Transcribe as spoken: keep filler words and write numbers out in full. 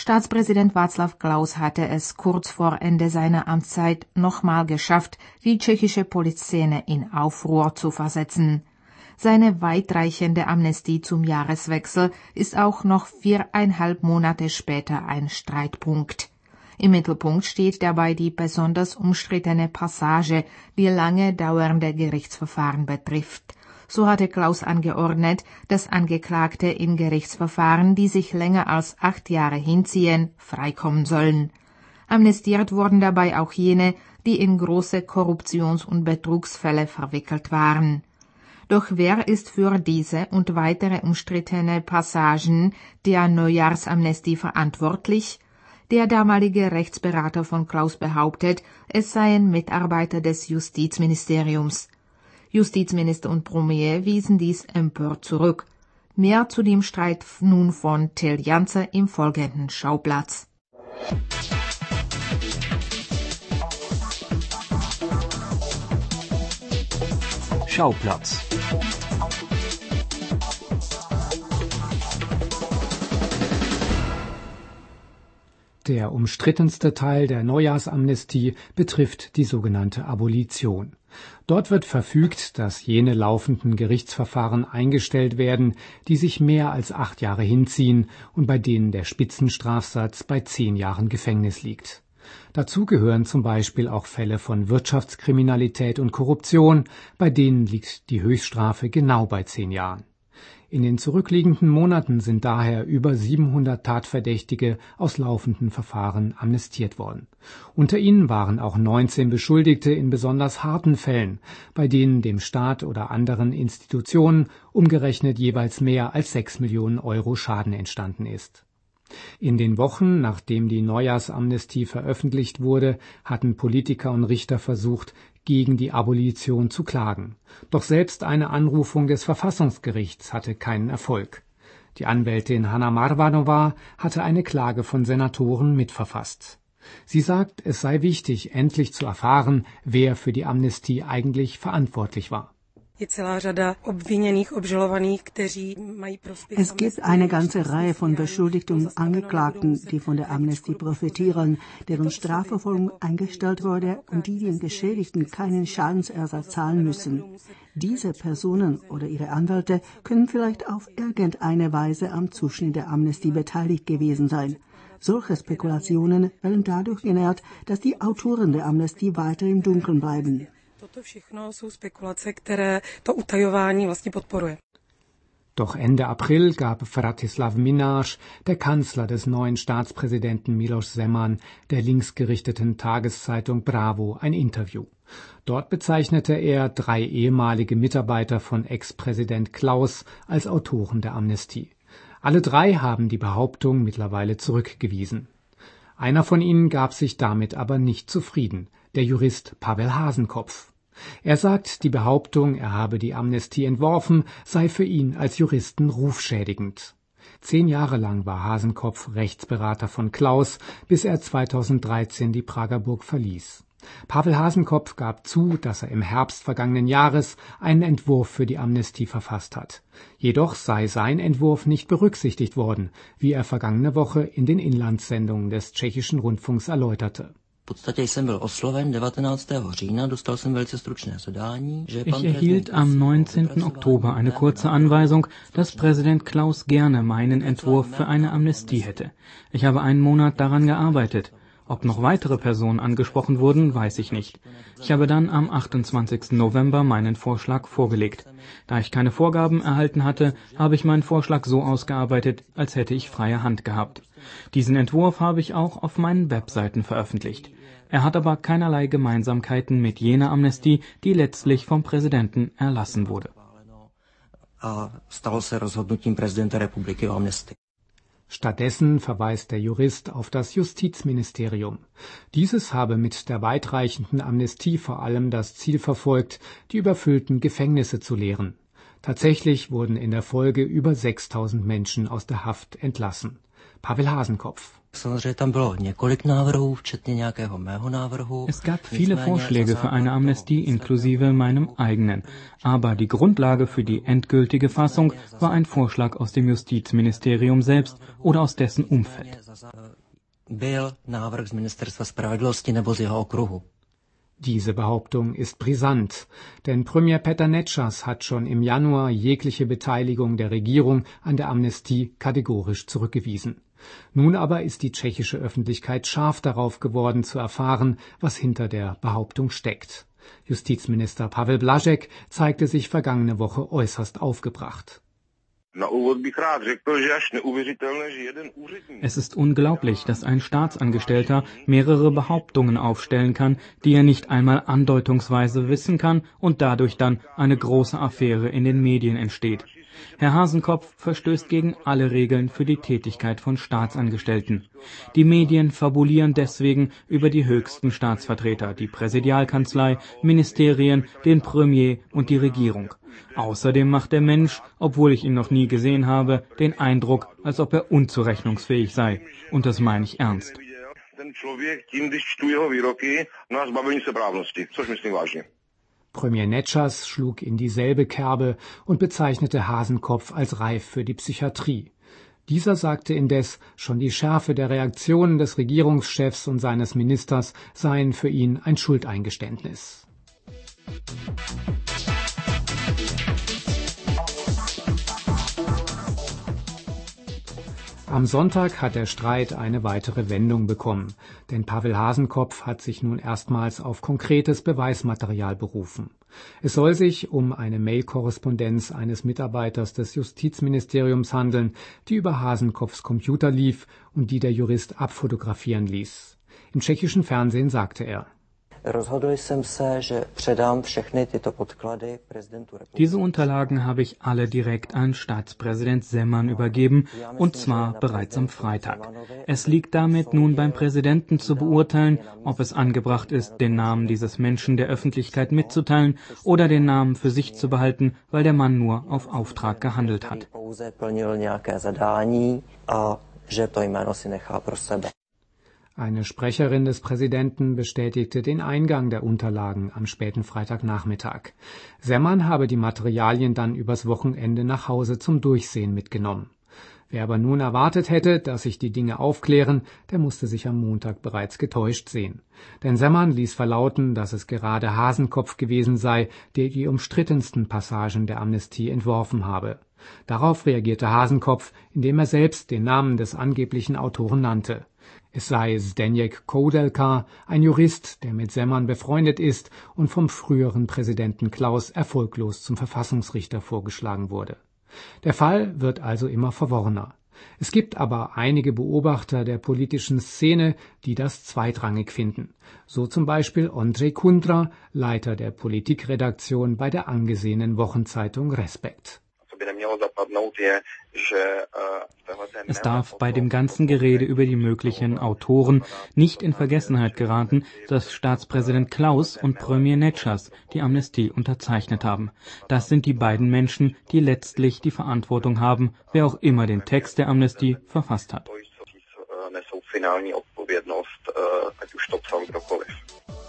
Staatspräsident Václav Klaus hatte es kurz vor Ende seiner Amtszeit nochmal geschafft, die tschechische Politszene in Aufruhr zu versetzen. Seine weitreichende Amnestie zum Jahreswechsel ist auch noch viereinhalb Monate später ein Streitpunkt. Im Mittelpunkt steht dabei die besonders umstrittene Passage, die lange dauernde Gerichtsverfahren betrifft. So hatte Klaus angeordnet, dass Angeklagte in Gerichtsverfahren, die sich länger als acht Jahre hinziehen, freikommen sollen. Amnestiert wurden dabei auch jene, die in große Korruptions- und Betrugsfälle verwickelt waren. Doch wer ist für diese und weitere umstrittene Passagen der Neujahrsamnestie verantwortlich? Der damalige Rechtsberater von Klaus behauptet, es seien Mitarbeiter des Justizministeriums. Justizminister und Premier wiesen dies empört zurück. Mehr zu dem Streit nun von Till Janze im folgenden Schauplatz. Schauplatz. Der umstrittenste Teil der Neujahrsamnestie betrifft die sogenannte Abolition. Dort wird verfügt, dass jene laufenden Gerichtsverfahren eingestellt werden, die sich mehr als acht Jahre hinziehen und bei denen der Spitzenstrafsatz bei zehn Jahren Gefängnis liegt. Dazu gehören zum Beispiel auch Fälle von Wirtschaftskriminalität und Korruption, bei denen liegt die Höchststrafe genau bei zehn Jahren. In den zurückliegenden Monaten sind daher über siebenhundert Tatverdächtige aus laufenden Verfahren amnestiert worden. Unter ihnen waren auch neunzehn Beschuldigte in besonders harten Fällen, bei denen dem Staat oder anderen Institutionen umgerechnet jeweils mehr als sechs Millionen Euro Schaden entstanden ist. In den Wochen, nachdem die Neujahrsamnestie veröffentlicht wurde, hatten Politiker und Richter versucht, gegen die Abolition zu klagen. Doch selbst eine Anrufung des Verfassungsgerichts hatte keinen Erfolg. Die Anwältin Hana Marvanova hatte eine Klage von Senatoren mitverfasst. Sie sagt, es sei wichtig, endlich zu erfahren, wer für die Amnestie eigentlich verantwortlich war. Es gibt eine ganze Reihe von Beschuldigten und Angeklagten, die von der Amnestie profitieren, deren Strafverfolgung eingestellt wurde und die den Geschädigten keinen Schadensersatz zahlen müssen. Diese Personen oder ihre Anwälte können vielleicht auf irgendeine Weise am Zuschnitt der Amnestie beteiligt gewesen sein. Solche Spekulationen werden dadurch genährt, dass die Autoren der Amnestie weiter im Dunkeln bleiben. Doch Ende April gab Vratislav Minář, der Kanzler des neuen Staatspräsidenten Miloš Zeman, der linksgerichteten Tageszeitung Bravo ein Interview. Dort bezeichnete er drei ehemalige Mitarbeiter von Ex-Präsident Klaus als Autoren der Amnestie. Alle drei haben die Behauptung mittlerweile zurückgewiesen. Einer von ihnen gab sich damit aber nicht zufrieden, der Jurist Pavel Hasenkopf. Er sagt, die Behauptung, er habe die Amnestie entworfen, sei für ihn als Juristen rufschädigend. Zehn Jahre lang war Hasenkopf Rechtsberater von Klaus, bis er zweitausenddreizehn die Prager Burg verließ. Pavel Hasenkopf gab zu, dass er im Herbst vergangenen Jahres einen Entwurf für die Amnestie verfasst hat. Jedoch sei sein Entwurf nicht berücksichtigt worden, wie er vergangene Woche in den Inlandssendungen des tschechischen Rundfunks erläuterte. Ich erhielt am neunzehnten Oktober eine kurze Anweisung, dass Präsident Klaus gerne meinen Entwurf für eine Amnestie hätte. Ich habe einen Monat daran gearbeitet. Ob noch weitere Personen angesprochen wurden, weiß ich nicht. Ich habe dann am achtundzwanzigsten November meinen Vorschlag vorgelegt. Da ich keine Vorgaben erhalten hatte, habe ich meinen Vorschlag so ausgearbeitet, als hätte ich freie Hand gehabt. Diesen Entwurf habe ich auch auf meinen Webseiten veröffentlicht. Er hat aber keinerlei Gemeinsamkeiten mit jener Amnestie, die letztlich vom Präsidenten erlassen wurde. Stattdessen verweist der Jurist auf das Justizministerium. Dieses habe mit der weitreichenden Amnestie vor allem das Ziel verfolgt, die überfüllten Gefängnisse zu leeren. Tatsächlich wurden in der Folge über sechstausend Menschen aus der Haft entlassen. Pavel Hasenkopf. Es gab viele Vorschläge für eine Amnestie inklusive meinem eigenen. Aber die Grundlage für die endgültige Fassung war ein Vorschlag aus dem Justizministerium selbst oder aus dessen Umfeld. Diese Behauptung ist brisant, denn Premier Petr Nečas hat schon im Januar jegliche Beteiligung der Regierung an der Amnestie kategorisch zurückgewiesen. Nun aber ist die tschechische Öffentlichkeit scharf darauf geworden zu erfahren, was hinter der Behauptung steckt. Justizminister Pavel Blažek zeigte sich vergangene Woche äußerst aufgebracht. Es ist unglaublich, dass ein Staatsangestellter mehrere Behauptungen aufstellen kann, die er nicht einmal andeutungsweise wissen kann und dadurch dann eine große Affäre in den Medien entsteht. Herr Hasenkopf verstößt gegen alle Regeln für die Tätigkeit von Staatsangestellten. Die Medien fabulieren deswegen über die höchsten Staatsvertreter, die Präsidialkanzlei, Ministerien, den Premier und die Regierung. Außerdem macht der Mensch, obwohl ich ihn noch nie gesehen habe, den Eindruck, als ob er unzurechnungsfähig sei. Und das meine ich ernst. Premier Nečas schlug in dieselbe Kerbe und bezeichnete Hasenkopf als reif für die Psychiatrie. Dieser sagte indes, schon die Schärfe der Reaktionen des Regierungschefs und seines Ministers seien für ihn ein Schuldeingeständnis. Am Sonntag hat der Streit eine weitere Wendung bekommen, denn Pavel Hasenkopf hat sich nun erstmals auf konkretes Beweismaterial berufen. Es soll sich um eine Mail-Korrespondenz eines Mitarbeiters des Justizministeriums handeln, die über Hasenkopfs Computer lief und die der Jurist abfotografieren ließ. Im tschechischen Fernsehen sagte er: Diese Unterlagen habe ich alle direkt an Staatspräsident Zeman übergeben, und zwar bereits am Freitag. Es liegt damit nun beim Präsidenten zu beurteilen, ob es angebracht ist, den Namen dieses Menschen der Öffentlichkeit mitzuteilen oder den Namen für sich zu behalten, weil der Mann nur auf Auftrag gehandelt hat. Eine Sprecherin des Präsidenten bestätigte den Eingang der Unterlagen am späten Freitagnachmittag. Zeman habe die Materialien dann übers Wochenende nach Hause zum Durchsehen mitgenommen. Wer aber nun erwartet hätte, dass sich die Dinge aufklären, der musste sich am Montag bereits getäuscht sehen. Denn Zeman ließ verlauten, dass es gerade Hasenkopf gewesen sei, der die umstrittensten Passagen der Amnestie entworfen habe. Darauf reagierte Hasenkopf, indem er selbst den Namen des angeblichen Autoren nannte. Es sei Zdeněk Koudelka, ein Jurist, der mit Zeman befreundet ist und vom früheren Präsidenten Klaus erfolglos zum Verfassungsrichter vorgeschlagen wurde. Der Fall wird also immer verworrener. Es gibt aber einige Beobachter der politischen Szene, die das zweitrangig finden. So zum Beispiel Ondřej Kundra, Leiter der Politikredaktion bei der angesehenen Wochenzeitung Respekt. Es darf bei dem ganzen Gerede über die möglichen Autoren nicht in Vergessenheit geraten, dass Staatspräsident Klaus und Premier Nečas die Amnestie unterzeichnet haben. Das sind die beiden Menschen, die letztlich die Verantwortung haben, wer auch immer den Text der Amnestie verfasst hat.